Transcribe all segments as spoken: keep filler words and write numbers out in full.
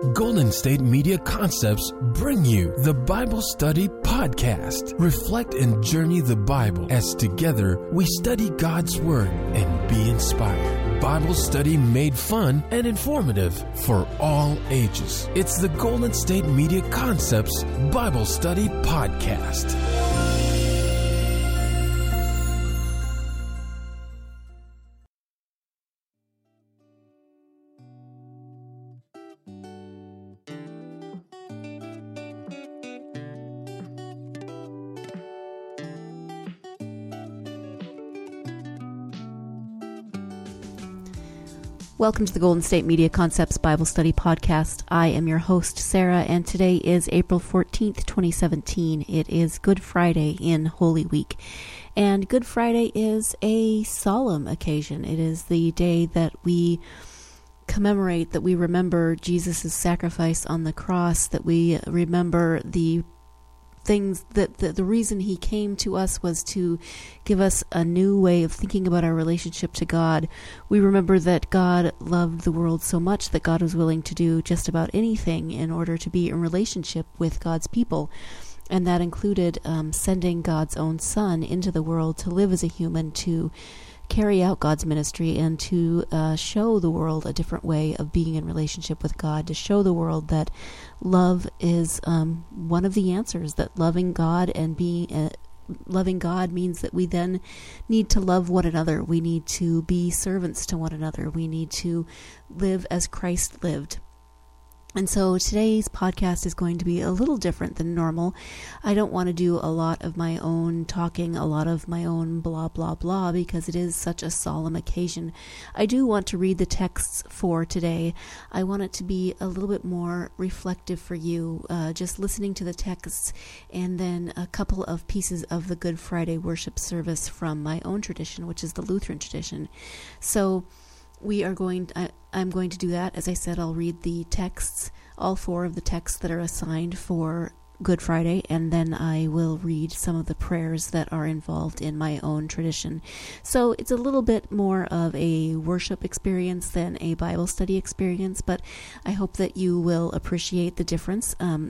Golden State Media Concepts bring you the Bible Study Podcast. Reflect and journey the Bible as together we study God's Word and be inspired. Bible study made fun and informative for all ages. It's the Golden State Media Concepts Bible Study Podcast. Welcome to the Golden State Media Concepts Bible Study Podcast. I am your host, Sarah, and today is April fourteenth, twenty seventeen. It is Good Friday in Holy Week, and Good Friday is a solemn occasion. It is the day that we commemorate, that we remember Jesus' sacrifice on the cross, that we remember the things that the, the reason he came to us was to give us a new way of thinking about our relationship to God. We remember that God loved the world so much that God was willing to do just about anything in order to be in relationship with God's people. And that included um, sending God's own Son into the world to live as a human, to carry out God's ministry, and to uh, show the world a different way of being in relationship with God, to show the world that love is um, one of the answers, that loving God and being uh, loving God means that we then need to love one another. We need to be servants to one another. We need to live as Christ lived. And so today's podcast is going to be a little different than normal. I don't want to do a lot of my own talking, a lot of my own blah, blah, blah, because it is such a solemn occasion. I do want to read the texts for today. I want it to be a little bit more reflective for you, uh, just listening to the texts, and then a couple of pieces of the Good Friday worship service from my own tradition, which is the Lutheran tradition. So we are going, I, I'm going to do that. As I said, I'll read the texts, all four of the texts that are assigned for Good Friday, and then I will read some of the prayers that are involved in my own tradition. So it's a little bit more of a worship experience than a Bible study experience, but I hope that you will appreciate the difference. Um,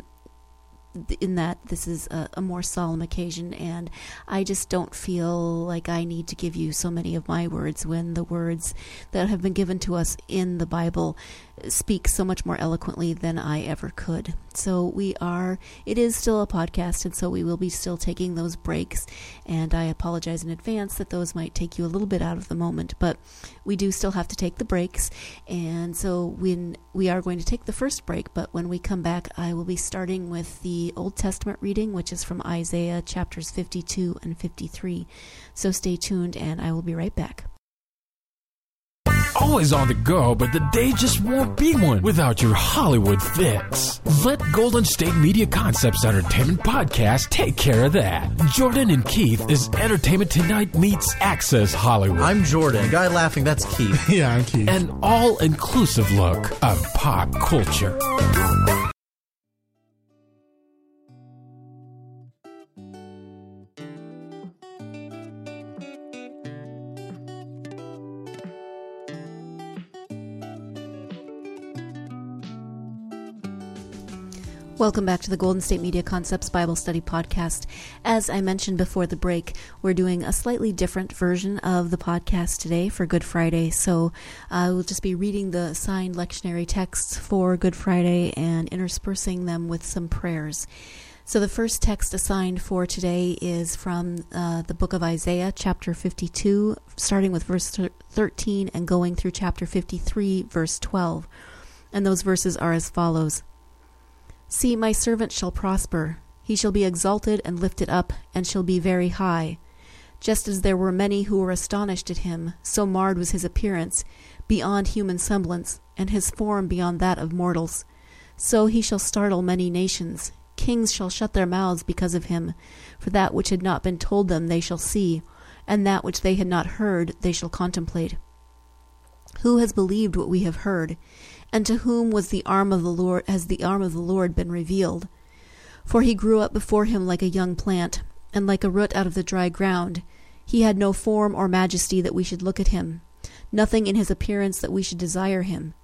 in that this is a, a more solemn occasion, and I just don't feel like I need to give you so many of my words when the words that have been given to us in the Bible speak so much more eloquently than I ever could. So we are, it is still a podcast, and so we will be still taking those breaks, and I apologize in advance that those might take you a little bit out of the moment, but we do still have to take the breaks. And so when we are going to take the first break, but when we come back, I will be starting with the Old Testament reading, which is from Isaiah chapters fifty-two and fifty-three. So stay tuned, and I will be right back. Always on the go, but the day just won't be one without your Hollywood fix. Let Golden State Media Concepts Entertainment Podcast take care of that. Jordan and Keith is Entertainment Tonight meets Access Hollywood. I'm Jordan. The guy laughing, that's Keith. Yeah, I'm Keith. An all-inclusive look of pop culture. Welcome back to the Golden State Media Concepts Bible Study Podcast. As I mentioned before the break, we're doing a slightly different version of the podcast today for Good Friday. So I will just be reading the signed lectionary texts for Good Friday and interspersing them with some prayers. So the first text assigned for today is from uh, the book of Isaiah, chapter fifty-two, starting with verse thirteen and going through chapter fifty-three, verse twelve. And those verses are as follows. See, my servant shall prosper. He shall be exalted and lifted up, and shall be very high. Just as there were many who were astonished at him, so marred was his appearance, beyond human semblance, and his form beyond that of mortals. So he shall startle many nations. Kings shall shut their mouths because of him. For that which had not been told them they shall see, and that which they had not heard they shall contemplate. Who has believed what we have heard? And to whom was the arm of the Lord has the arm of the Lord been revealed? For he grew up before him like a young plant, and like a root out of the dry ground. He had no form or majesty that we should look at him, nothing in his appearance that we should desire him.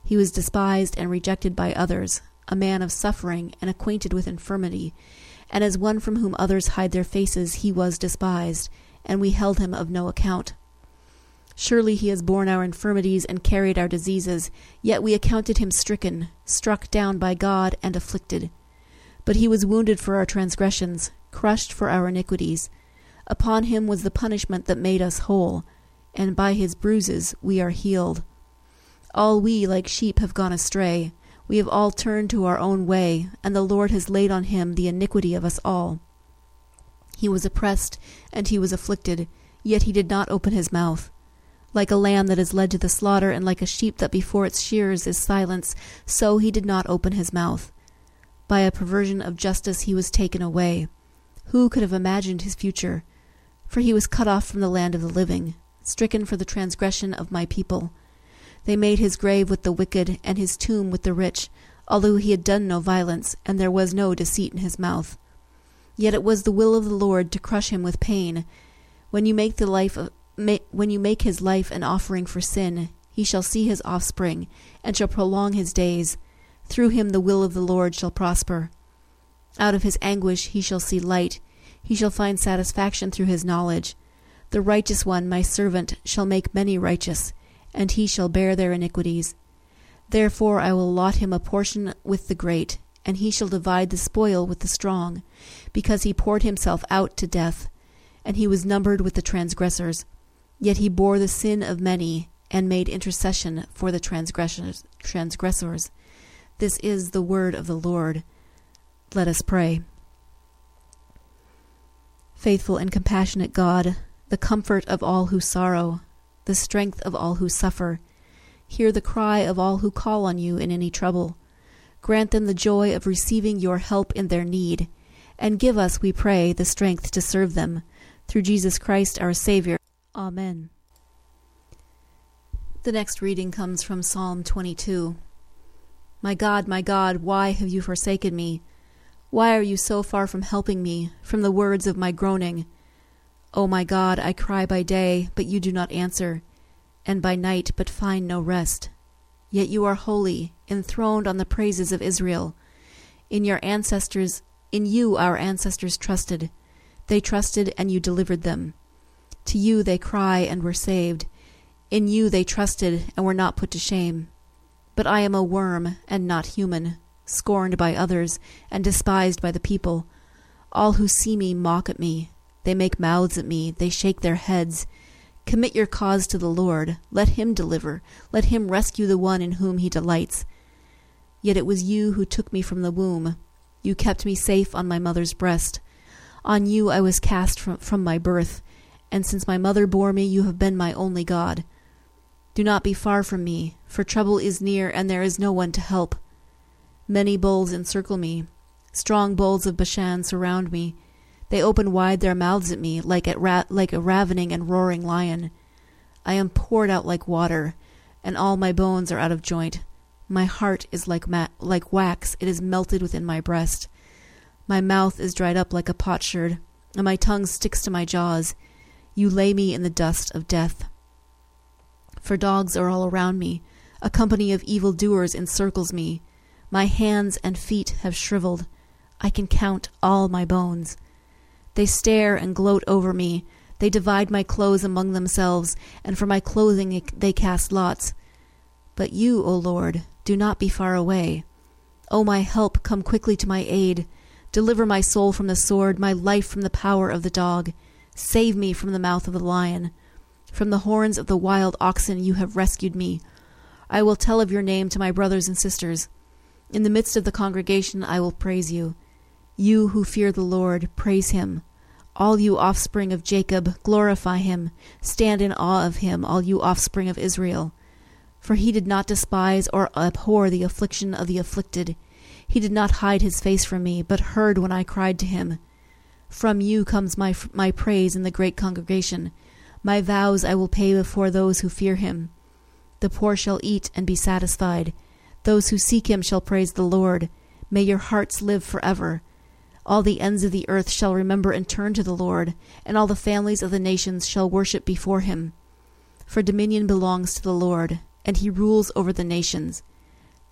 He was despised and rejected by others, a man of suffering and acquainted with infirmity, and as one from whom others hide their faces he was despised, and we held him of no account. Surely he has borne our infirmities and carried our diseases, yet we accounted him stricken, struck down by God, and afflicted. But he was wounded for our transgressions, crushed for our iniquities. Upon him was the punishment that made us whole, and by his bruises we are healed. All we like sheep have gone astray. We have all turned to our own way, and the Lord has laid on him the iniquity of us all. He was oppressed, and he was afflicted, yet he did not open his mouth. Like a lamb that is led to the slaughter, and like a sheep that before its shearers is silenced, so he did not open his mouth. By a perversion of justice he was taken away. Who could have imagined his future? For he was cut off from the land of the living, stricken for the transgression of my people. They made his grave with the wicked, and his tomb with the rich, although he had done no violence, and there was no deceit in his mouth. Yet it was the will of the Lord to crush him with pain. When you make the life of, ma- when you make his life an offering for sin, he shall see his offspring, and shall prolong his days. Through him the will of the Lord shall prosper. Out of his anguish he shall see light. He shall find satisfaction through his knowledge. The righteous one, my servant, shall make many righteous, and he shall bear their iniquities. Therefore I will allot him a portion with the great, and he shall divide the spoil with the strong, because he poured himself out to death, and he was numbered with the transgressors. Yet he bore the sin of many, and made intercession for the transgressors. transgressors. This is the word of the Lord. Let us pray. Faithful and compassionate God, the comfort of all who sorrow, the strength of all who suffer, hear the cry of all who call on you in any trouble. Grant them the joy of receiving your help in their need, and give us, we pray, the strength to serve them. Through Jesus Christ our Savior. Amen. The next reading comes from Psalm twenty-two. My God, my God, why have you forsaken me? Why are you so far from helping me, from the words of my groaning? O my God, I cry by day, but you do not answer, and by night, but find no rest. Yet you are holy, enthroned on the praises of Israel. In your ancestors, in you our ancestors trusted. They trusted, and you delivered them. To you they cry and were saved. In you they trusted and were not put to shame. But I am a worm and not human, scorned by others and despised by the people. All who see me mock at me. They make mouths at me, they shake their heads. Commit your cause to the Lord. Let him deliver. Let him rescue the one in whom he delights. Yet it was you who took me from the womb. You kept me safe on my mother's breast. On you I was cast from, from my birth, and since my mother bore me, you have been my only God. Do not be far from me, for trouble is near, and there is no one to help. Many bulls encircle me. Strong bulls of Bashan surround me. They open wide their mouths at me, like, at ra- like a ravening and roaring lion. I am poured out like water, and all my bones are out of joint. My heart is like ma- like wax, it is melted within my breast. My mouth is dried up like a potsherd, and my tongue sticks to my jaws. You lay me in the dust of death. For dogs are all around me. A company of evildoers encircles me. My hands and feet have shriveled. I can count all my bones. They stare and gloat over me. They divide my clothes among themselves, and for my clothing they cast lots. But you, O Lord, do not be far away. O my help, come quickly to my aid. Deliver my soul from the sword, my life from the power of the dog. Save me from the mouth of the lion. From the horns of the wild oxen you have rescued me. I will tell of your name to my brothers and sisters. In the midst of the congregation I will praise you. You who fear the Lord, praise him. All you offspring of Jacob, glorify him. Stand in awe of him, all you offspring of Israel. For he did not despise or abhor the affliction of the afflicted. He did not hide his face from me, but heard when I cried to him. From you comes my my praise in the great congregation. My vows I will pay before those who fear him. The poor shall eat and be satisfied. Those who seek him shall praise the Lord. May your hearts live forever. All the ends of the earth shall remember and turn to the Lord, and all the families of the nations shall worship before him. For dominion belongs to the Lord, and he rules over the nations.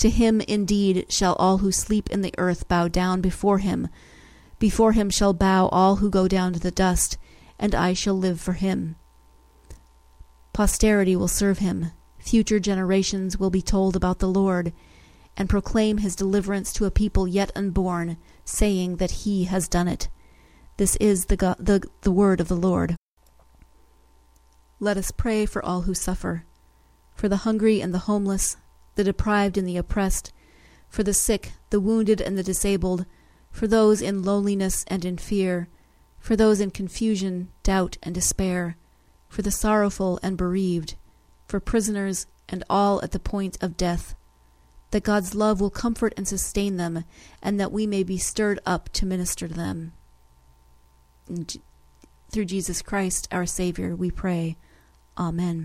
To him indeed shall all who sleep in the earth bow down before him. Before him shall bow all who go down to the dust, and I shall live for him. Posterity will serve him. Future generations will be told about the Lord, and proclaim his deliverance to a people yet unborn, saying that he has done it. This is the, go- the, the word of the Lord. Let us pray for all who suffer, for the hungry and the homeless, the deprived and the oppressed, for the sick, the wounded and the disabled, for those in loneliness and in fear, for those in confusion, doubt, and despair, for the sorrowful and bereaved, for prisoners and all at the point of death, that God's love will comfort and sustain them, and that we may be stirred up to minister to them. Through Jesus Christ, our Savior, we pray. Amen.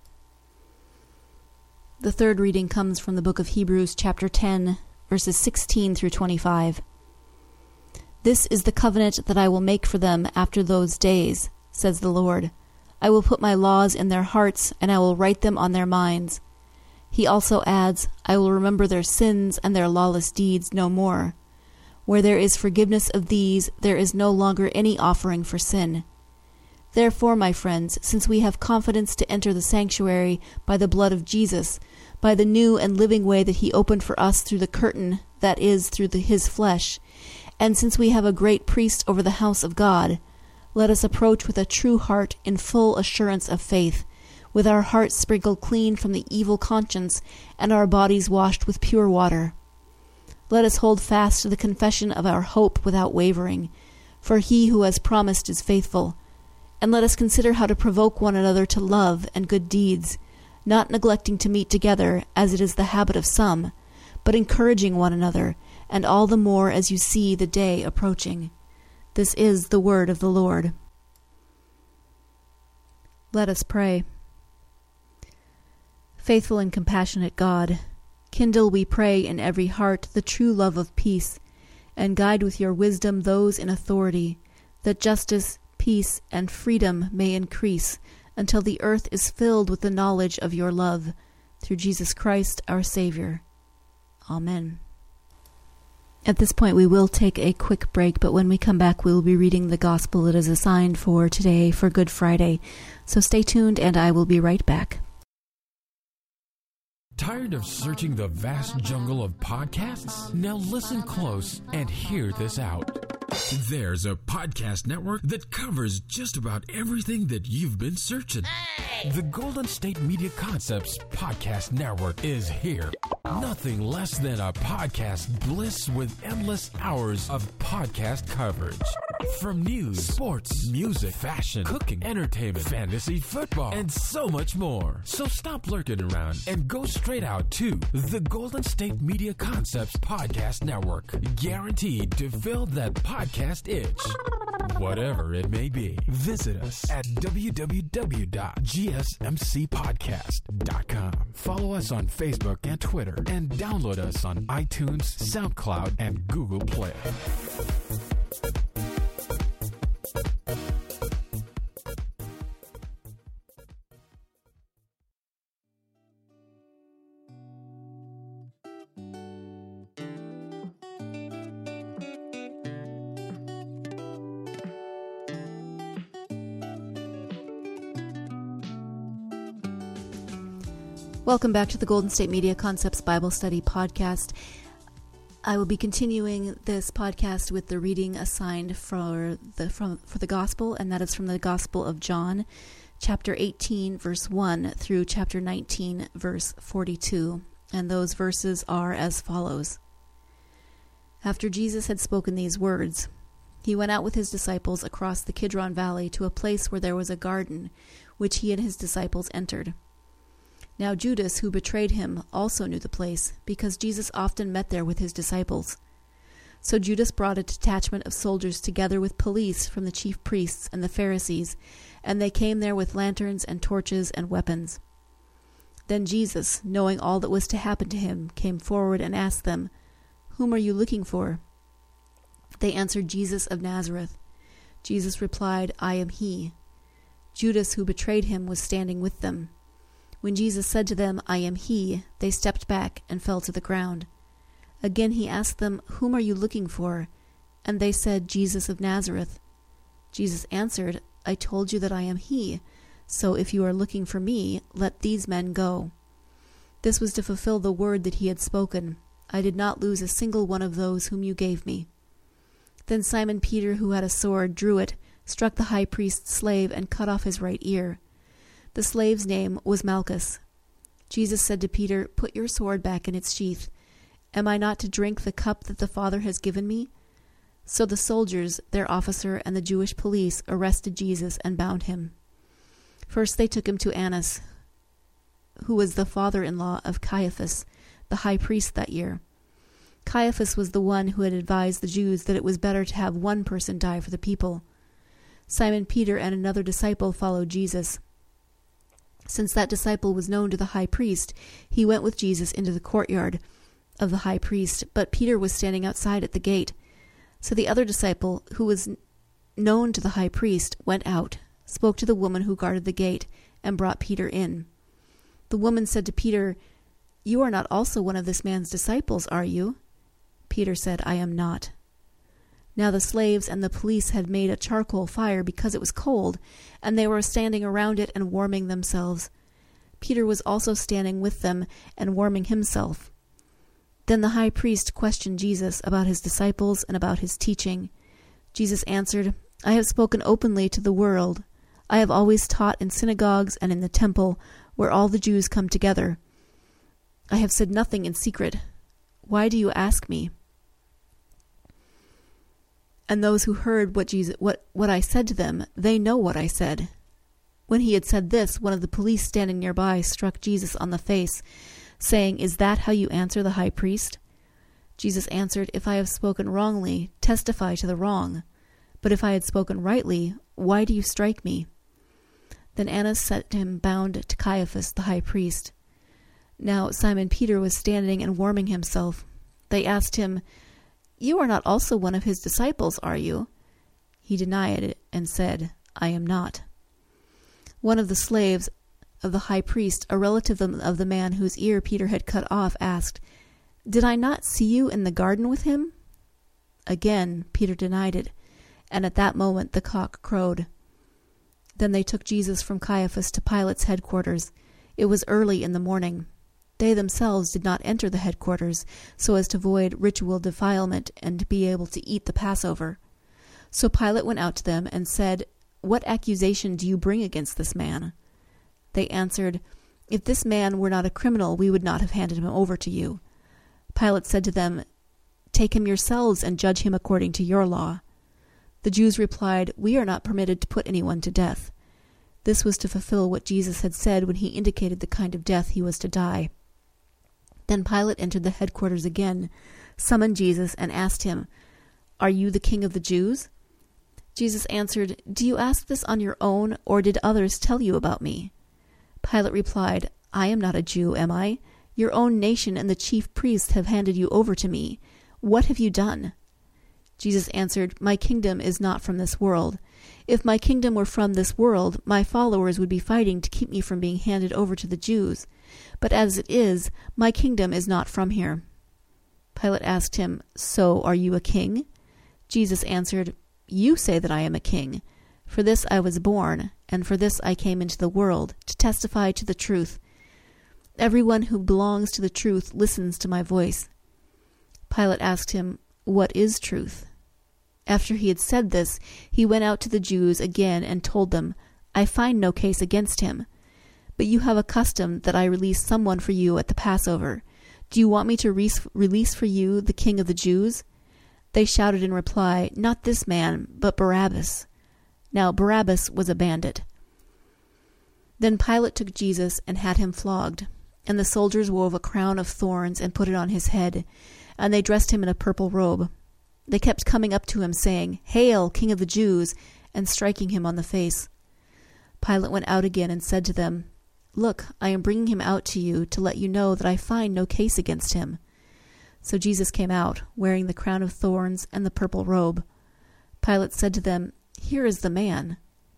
The third reading comes from the book of Hebrews, chapter ten, verses sixteen through twenty-five. This is the covenant that I will make for them after those days, says the Lord. I will put my laws in their hearts, and I will write them on their minds. He also adds, I will remember their sins and their lawless deeds no more. Where there is forgiveness of these, there is no longer any offering for sin. Therefore, my friends, since we have confidence to enter the sanctuary by the blood of Jesus, by the new and living way that he opened for us through the curtain, that is, through the, his flesh, and since we have a great priest over the house of God, let us approach with a true heart in full assurance of faith, with our hearts sprinkled clean from the evil conscience and our bodies washed with pure water. Let us hold fast to the confession of our hope without wavering, for he who has promised is faithful. And let us consider how to provoke one another to love and good deeds, not neglecting to meet together, as it is the habit of some, but encouraging one another, and all the more as you see the day approaching. This is the word of the Lord. Let us pray. Faithful and compassionate God, kindle, we pray, in every heart the true love of peace, and guide with your wisdom those in authority, that justice, peace, and freedom may increase until the earth is filled with the knowledge of your love, through Jesus Christ our Savior. Amen. At this point we will take a quick break, but when we come back we will be reading the gospel that is assigned for today, for Good Friday. So stay tuned and I will be right back. Tired of searching the vast jungle of podcasts? Now listen close and hear this out. There's a podcast network that covers just about everything that you've been searching. Hey! The Golden State Media Concepts Podcast Network is here. Nothing less than a podcast bliss with endless hours of podcast coverage. From news, sports, music, fashion, cooking, entertainment, fantasy, football, and so much more. So stop lurking around and go straight out to the Golden State Media Concepts Podcast Network. Guaranteed to fill that podcast itch. Whatever it may be. Visit us at w w w dot g s m c podcast dot com. Follow us on Facebook and Twitter, and download us on iTunes, SoundCloud, and Google Play. Welcome back to the Golden State Media Concepts Bible Study Podcast. I will be continuing this podcast with the reading assigned for the from for the Gospel, and that is from the Gospel of John, chapter eighteen, verse one, through chapter nineteen, verse forty-two. And those verses are as follows. After Jesus had spoken these words, he went out with his disciples across the Kidron Valley to a place where there was a garden, which he and his disciples entered. Now Judas, who betrayed him, also knew the place, because Jesus often met there with his disciples. So Judas brought a detachment of soldiers together with police from the chief priests and the Pharisees, and they came there with lanterns and torches and weapons. Then Jesus, knowing all that was to happen to him, came forward and asked them, "Whom are you looking for?" They answered, "Jesus of Nazareth." Jesus replied, "I am he." Judas, who betrayed him, was standing with them. When Jesus said to them, "I am he," they stepped back and fell to the ground. Again he asked them, "Whom are you looking for?" And they said, "Jesus of Nazareth." Jesus answered, "I told you that I am he. So if you are looking for me, let these men go." This was to fulfill the word that he had spoken, "I did not lose a single one of those whom you gave me." Then Simon Peter, who had a sword, drew it, struck the high priest's slave, and cut off his right ear. The slave's name was Malchus. Jesus said to Peter, "Put your sword back in its sheath. Am I not to drink the cup that the Father has given me?" So the soldiers, their officer, and the Jewish police arrested Jesus and bound him. First they took him to Annas, who was the father-in-law of Caiaphas, the high priest that year. Caiaphas was the one who had advised the Jews that it was better to have one person die for the people. Simon Peter and another disciple followed Jesus. Since that disciple was known to the high priest, he went with Jesus into the courtyard of the high priest, but Peter was standing outside at the gate. So the other disciple, who was known to the high priest, went out, spoke to the woman who guarded the gate, and brought Peter in. The woman said to Peter, "You are not also one of this man's disciples, are you?" Peter said, "I am not." Now the slaves and the police had made a charcoal fire because it was cold, and they were standing around it and warming themselves. Peter was also standing with them and warming himself. Then the high priest questioned Jesus about his disciples and about his teaching. Jesus answered, "I have spoken openly to the world. I have always taught in synagogues and in the temple, where all the Jews come together. I have said nothing in secret. Why do you ask me?" And those who heard what Jesus, what, what I said to them, they know what I said. When he had said this, one of the police standing nearby struck Jesus on the face, saying, "Is that how you answer the high priest?" Jesus answered, "If I have spoken wrongly, testify to the wrong. But if I had spoken rightly, why do you strike me?" Then Annas set him bound to Caiaphas the high priest. Now Simon Peter was standing and warming himself. They asked him, "You are not also one of his disciples, are you?" He denied it and said, "I am not." One of the slaves of the high priest, a relative of the man whose ear Peter had cut off, asked, "Did I not see you in the garden with him?" Again Peter denied it, and at that moment the cock crowed. Then they took Jesus from Caiaphas to Pilate's headquarters. It was early in the morning. They themselves did not enter the headquarters, so as to avoid ritual defilement and to be able to eat the Passover. So Pilate went out to them and said, "What accusation do you bring against this man?" They answered, "If this man were not a criminal, we would not have handed him over to you." Pilate said to them, "Take him yourselves and judge him according to your law." The Jews replied, "We are not permitted to put anyone to death." This was to fulfill what Jesus had said when he indicated the kind of death he was to die. Then Pilate entered the headquarters again, summoned Jesus, and asked him, "Are you the king of the Jews?" Jesus answered, "Do you ask this on your own, or did others tell you about me?" Pilate replied, "I am not a Jew, am I? Your own nation and the chief priests have handed you over to me. What have you done?" Jesus answered, "My kingdom is not from this world. If my kingdom were from this world, my followers would be fighting to keep me from being handed over to the Jews. But as it is, my kingdom is not from here." Pilate asked him, "So are you a king?" Jesus answered, "You say that I am a king. For this I was born, and for this I came into the world, to testify to the truth. Everyone who belongs to the truth listens to my voice." Pilate asked him, "What is truth?" After he had said this, he went out to the Jews again and told them, "I find no case against him. But you have a custom that I release someone for you at the Passover. Do you want me to re- release for you the king of the Jews?" They shouted in reply, "Not this man, but Barabbas." Now Barabbas was a bandit. Then Pilate took Jesus and had him flogged, and the soldiers wove a crown of thorns and put it on his head, and they dressed him in a purple robe. They kept coming up to him, saying, "Hail, King of the Jews," and striking him on the face. Pilate went out again and said to them, "Look, I am bringing him out to you to let you know that I find no case against him." So Jesus came out, wearing the crown of thorns and the purple robe. Pilate said to them, "Here is the man."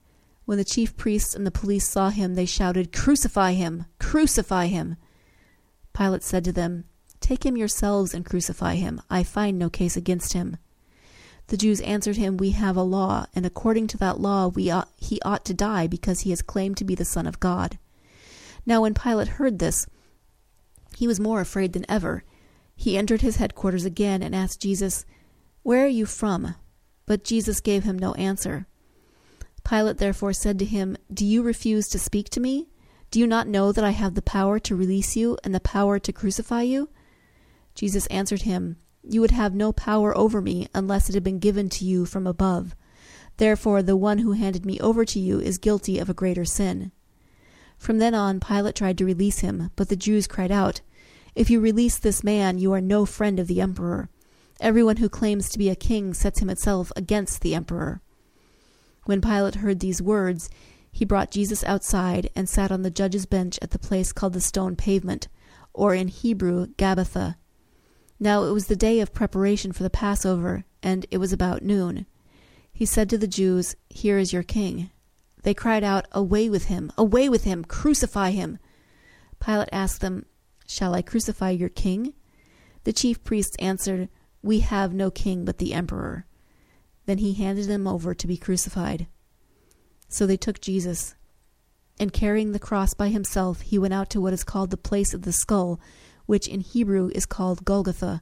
When the chief priests and the police saw him, they shouted, "Crucify him! Crucify him!" Pilate said to them, "Take him yourselves and crucify him. I find no case against him." The Jews answered him, "We have a law, and according to that law we ought, he ought to die because he has claimed to be the Son of God." Now when Pilate heard this, he was more afraid than ever. He entered his headquarters again and asked Jesus, "Where are you from?" But Jesus gave him no answer. Pilate therefore said to him, "Do you refuse to speak to me? Do you not know that I have the power to release you and the power to crucify you?" Jesus answered him, "You would have no power over me unless it had been given to you from above. Therefore the one who handed me over to you is guilty of a greater sin." From then on Pilate tried to release him, but the Jews cried out, "If you release this man, you are no friend of the emperor. Everyone who claims to be a king sets himself against the emperor." When Pilate heard these words, he brought Jesus outside and sat on the judge's bench at the place called the Stone Pavement, or in Hebrew, Gabbatha. Now it was the day of preparation for the Passover, and it was about noon. He said to the Jews, "Here is your king." They cried out, "Away with him! Away with him! Crucify him!" Pilate asked them, "Shall I crucify your king?" The chief priests answered, "We have no king but the emperor." Then he handed him over to be crucified. So they took Jesus, and carrying the cross by himself, he went out to what is called the place of the skull, which in Hebrew is called Golgotha.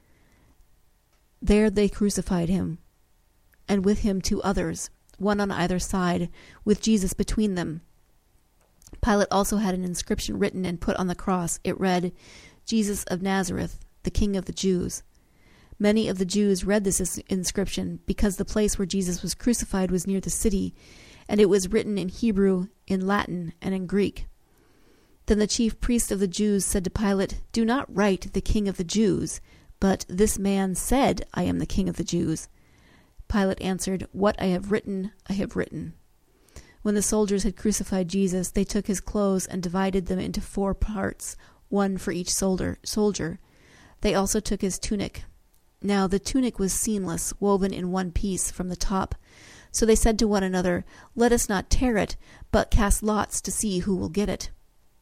There they crucified him, and with him two others, one on either side, with Jesus between them. Pilate also had an inscription written and put on the cross. It read, "Jesus of Nazareth, the King of the Jews." Many of the Jews read this inscription because the place where Jesus was crucified was near the city, and it was written in Hebrew, in Latin, and in Greek. Then the chief priest of the Jews said to Pilate, "Do not write the King of the Jews, but this man said, 'I am the King of the Jews.'" Pilate answered, "What I have written, I have written." When the soldiers had crucified Jesus, they took his clothes and divided them into four parts, one for each soldier. soldier. They also took his tunic. Now the tunic was seamless, woven in one piece from the top. So they said to one another, "Let us not tear it, but cast lots to see who will get it."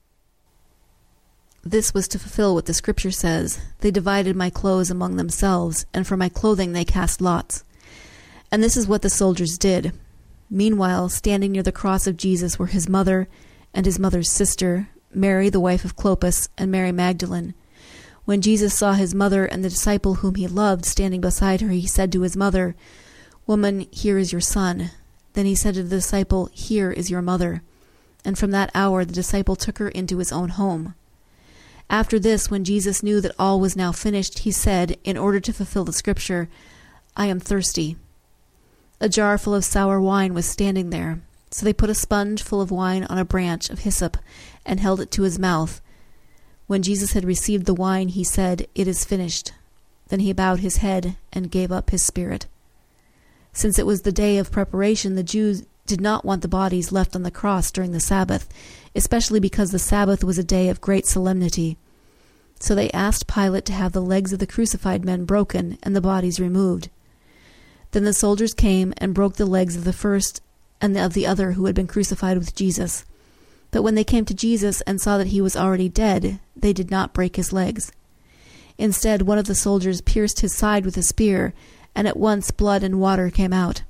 This was to fulfill what the scripture says, "They divided my clothes among themselves, and for my clothing they cast lots." And this is what the soldiers did. Meanwhile, standing near the cross of Jesus were his mother and his mother's sister, Mary the wife of Clopas, and Mary Magdalene. When Jesus saw his mother and the disciple whom he loved standing beside her, he said to his mother, "Woman, here is your son." Then he said to the disciple, "Here is your mother." And from that hour the disciple took her into his own home. After this, when Jesus knew that all was now finished, he said, in order to fulfill the scripture, "I am thirsty." A jar full of sour wine was standing there. So they put a sponge full of wine on a branch of hyssop and held it to his mouth. When Jesus had received the wine, he said, "It is finished." Then he bowed his head and gave up his spirit. Since it was the day of preparation, the Jews did not want the bodies left on the cross during the Sabbath, especially because the Sabbath was a day of great solemnity. So they asked Pilate to have the legs of the crucified men broken and the bodies removed. Then the soldiers came and broke the legs of the first and of the other who had been crucified with Jesus. But when they came to Jesus and saw that he was already dead, they did not break his legs. Instead, one of the soldiers pierced his side with a spear, and at once blood and water came out.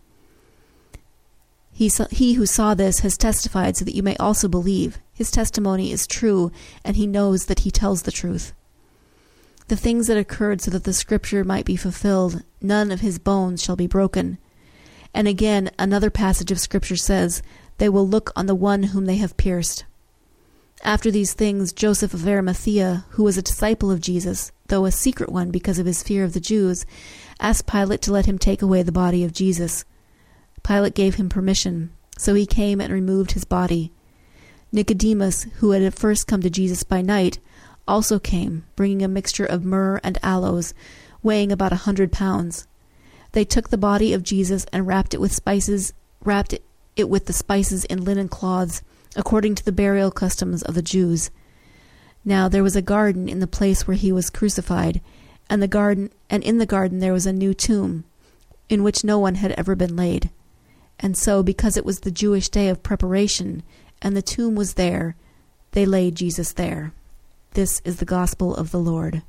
He, saw, he who saw this has testified so that you may also believe. His testimony is true, and he knows that he tells the truth. The things that occurred so that the scripture might be fulfilled, "None of his bones shall be broken." And again, another passage of scripture says, "They will look on the one whom they have pierced." After these things, Joseph of Arimathea, who was a disciple of Jesus, though a secret one because of his fear of the Jews, asked Pilate to let him take away the body of Jesus. Pilate gave him permission, so he came and removed his body. Nicodemus, who had at first come to Jesus by night, also came, bringing a mixture of myrrh and aloes, weighing about a hundred pounds. They took the body of Jesus and wrapped it with spices, wrapped it, it with the spices in linen cloths, according to the burial customs of the Jews. Now there was a garden in the place where he was crucified, and the garden, and in the garden there was a new tomb, in which no one had ever been laid. And so, because it was the Jewish day of preparation, and the tomb was there, they laid Jesus there. This is the gospel of the Lord.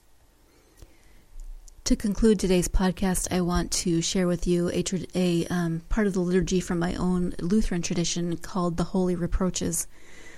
To conclude today's podcast, I want to share with you a, a um, part of the liturgy from my own Lutheran tradition called the Holy Reproaches.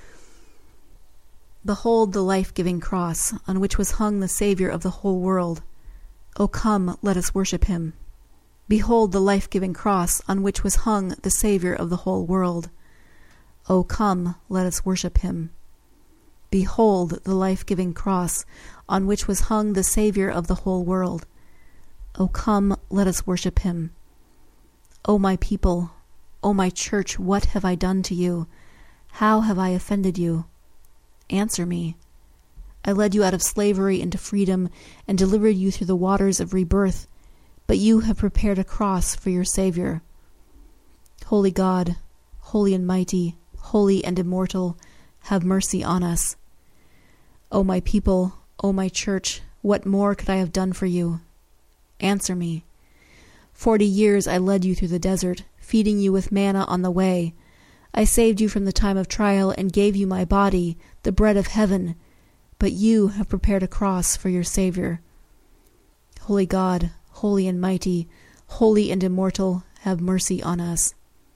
Behold the life-giving cross, on which was hung the Savior of the whole world. O come, let us worship him. Behold the life-giving cross, on which was hung the Savior of the whole world. O come, let us worship him. Behold the life-giving cross, on which was hung the Savior of the whole world. O come, let us worship him. O my people, O my church, what have I done to you? How have I offended you? Answer me. I led you out of slavery into freedom and delivered you through the waters of rebirth, but you have prepared a cross for your Savior. Holy God, holy and mighty, holy and immortal, have mercy on us. O my people, O my church, what more could I have done for you? Answer me. Forty years I led you through the desert, feeding you with manna on the way. I saved you from the time of trial and gave you my body, the bread of heaven, but you have prepared a cross for your Savior. Holy God, holy and mighty, holy and immortal, have mercy on us.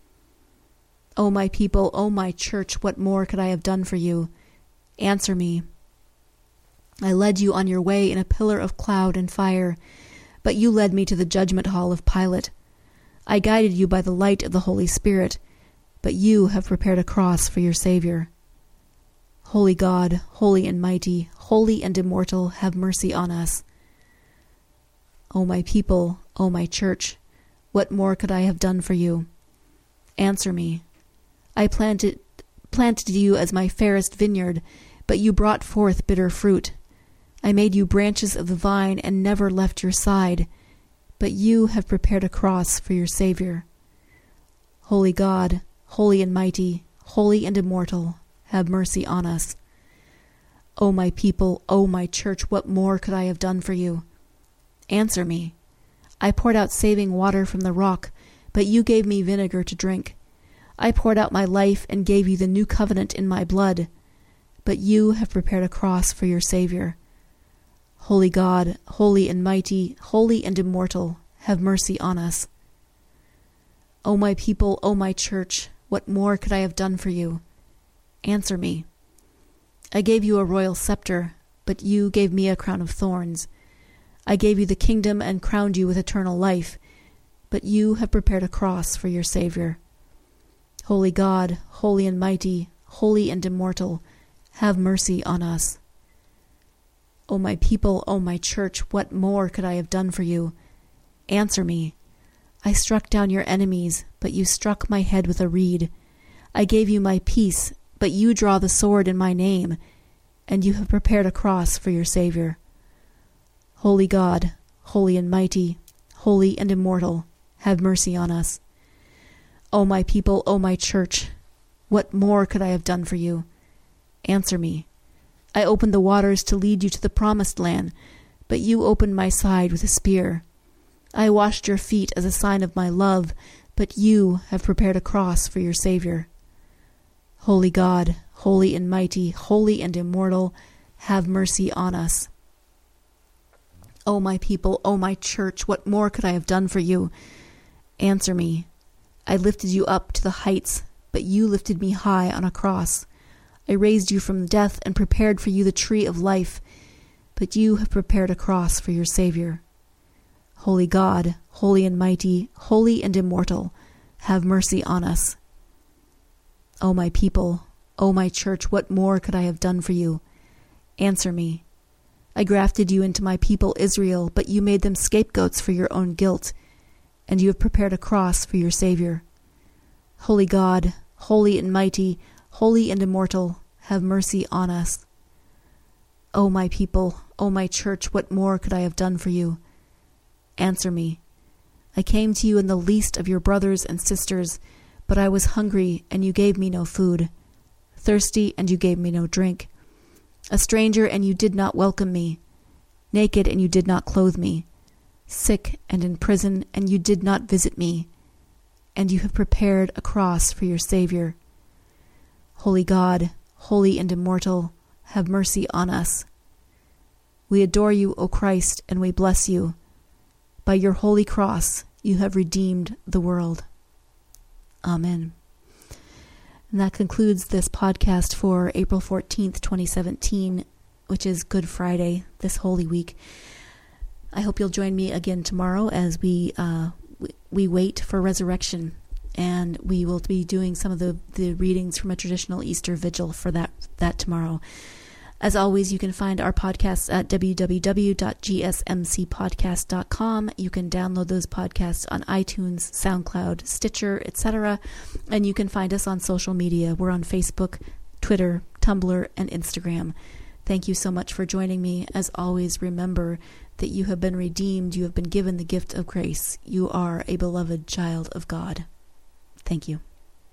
O my people, O my church, what more could I have done for you? Answer me. I led you on your way in a pillar of cloud and fire, but you led me to the judgment hall of Pilate. I guided you by the light of the Holy Spirit, but you have prepared a cross for your Savior. Holy God, holy and mighty, holy and immortal, have mercy on us. O my people, O my church, what more could I have done for you? Answer me. I planted, planted you as my fairest vineyard, but you brought forth bitter fruit. I made you branches of the vine and never left your side, but you have prepared a cross for your Savior. Holy God, holy and mighty, holy and immortal, have mercy on us. O my people, O my church, what more could I have done for you? Answer me. I poured out saving water from the rock, but you gave me vinegar to drink. I poured out my life and gave you the new covenant in my blood, but you have prepared a cross for your Savior. Holy God, holy and mighty, holy and immortal, have mercy on us. O my people, O my church, what more could I have done for you? Answer me. I gave you a royal scepter, but you gave me a crown of thorns. I gave you the kingdom and crowned you with eternal life, but you have prepared a cross for your Savior. Holy God, holy and mighty, holy and immortal, have mercy on us. O my people, O my church, what more could I have done for you? Answer me. I struck down your enemies, but you struck my head with a reed. I gave you my peace, but you draw the sword in my name, and you have prepared a cross for your Savior. Holy God, holy and mighty, holy and immortal, have mercy on us. O my people, O my church, what more could I have done for you? Answer me. I opened the waters to lead you to the promised land, but you opened my side with a spear. I washed your feet as a sign of my love, but you have prepared a cross for your Savior. Holy God, holy and mighty, holy and immortal, have mercy on us. O my people, O my church, what more could I have done for you? Answer me. I lifted you up to the heights, but you lifted me high on a cross. I raised you from death and prepared for you the tree of life, but you have prepared a cross for your Savior. Holy God, holy and mighty, holy and immortal, have mercy on us. O my people, O my church, what more could I have done for you? Answer me. I grafted you into my people Israel, but you made them scapegoats for your own guilt, and you have prepared a cross for your Savior. Holy God, holy and mighty, holy and immortal, have mercy on us. O my people, O my church, what more could I have done for you? Answer me. I came to you in the least of your brothers and sisters, but I was hungry, and you gave me no food, thirsty, and you gave me no drink, a stranger, and you did not welcome me, naked, and you did not clothe me, sick and in prison, and you did not visit me. and you have prepared a cross for your Savior. Holy God, holy and immortal, have mercy on us. We adore you, O Christ, and we bless you. By your holy cross, you have redeemed the world. Amen. And that concludes this podcast for April fourteenth, twenty seventeen, which is Good Friday, this Holy Week. I hope you'll join me again tomorrow as we uh, we, we wait for resurrection, and we will be doing some of the, the readings from a traditional Easter vigil for that, that tomorrow. As always, you can find our podcasts at w w w dot g s m c podcast dot com. You can download those podcasts on iTunes, SoundCloud, Stitcher, et cetera. And you can find us on social media. We're on Facebook, Twitter, Tumblr, and Instagram. Thank you so much for joining me. As always, remember that you have been redeemed. You have been given the gift of grace. You are a beloved child of God. Thank you.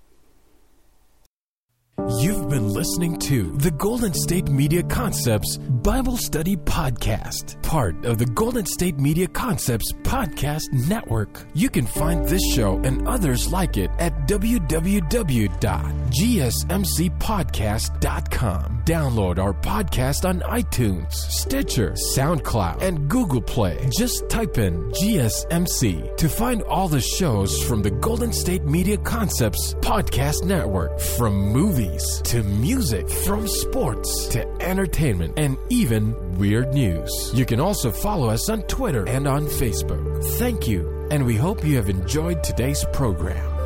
You've been listening to the Golden State Media Concepts Bible Study Podcast, part of the Golden State Media Concepts Podcast Network. You can find this show and others like it at w w w dot g s m c podcast dot com. Download our podcast on iTunes, Stitcher, SoundCloud, and Google Play. Just type in G S M C to find all the shows from the Golden State Media Concepts Podcast Network, from movies to music, from sports to entertainment, and even weird news. You can also follow us on Twitter and on Facebook. Thank you, and we hope you have enjoyed today's program.